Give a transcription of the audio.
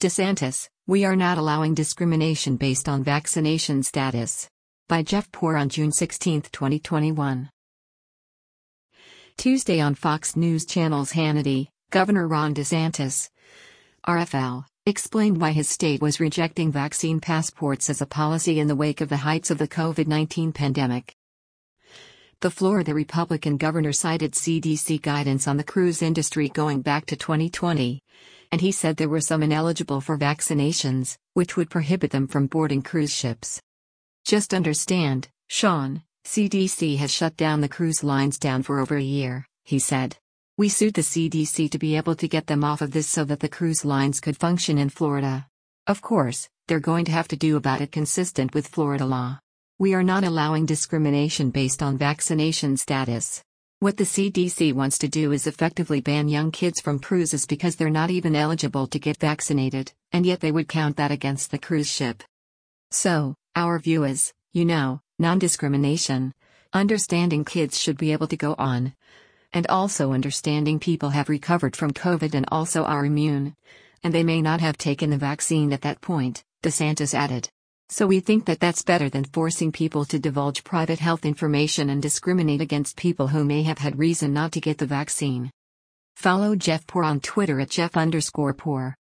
DeSantis, we are not allowing discrimination based on vaccination status. By Jeff Poore on June 16, 2021. Tuesday on Fox News Channel's Hannity, Governor Ron DeSantis, RFL, explained why his state was rejecting vaccine passports as a policy in the wake of the heights of the COVID-19 pandemic. The Florida Republican governor cited CDC guidance on the cruise industry going back to 2020, and he said there were some ineligible for vaccinations, which would prohibit them from boarding cruise ships. Just understand, Sean, CDC has shut down the cruise lines down for over a year, he said. We sued the CDC to be able to get them off of this so that the cruise lines could function in Florida. Of course, they're going to have to do about it consistent with Florida law. We are not allowing discrimination based on vaccination status. What the CDC wants to do is effectively ban young kids from cruises because they're not even eligible to get vaccinated, and yet they would count that against the cruise ship. So, our view is, non-discrimination. Understanding kids should be able to go on. And also understanding people have recovered from COVID and also are immune. And they may not have taken the vaccine at that point, DeSantis added. So we think that that's better than forcing people to divulge private health information and discriminate against people who may have had reason not to get the vaccine. Follow Jeff Poore on Twitter at Jeff_Poore.